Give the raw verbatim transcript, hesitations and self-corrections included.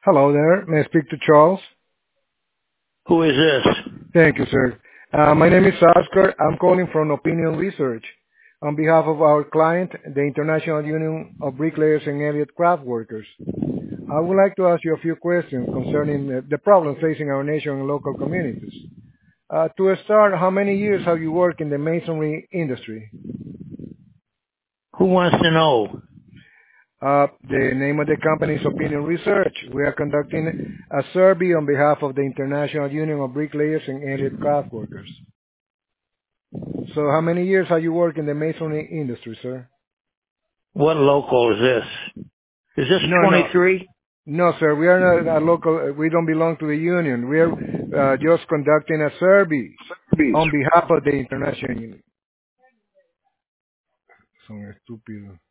Hello there. May I speak to Charles? Who is this? Thank you, sir. Uh, my name is Oscar. I'm calling from Opinion Research on behalf of our client, the International Union of Bricklayers and Elliott Craft Workers. I would like to ask you a few questions concerning the the problems facing our nation and local communities. Uh, to start, how many years have you worked in the masonry industry? Who wants to know? Uh, the name of the company is Opinion Research. We are conducting a survey on behalf of the International Union of Bricklayers and Elliott Craft Workers. So how many years have you worked in the masonry industry, sir? What local is this? Is this No, no, twenty-three? no, sir. We are not a local. We don't belong to the union. We are uh, just conducting a survey on behalf of the International Union. Son estúpidos.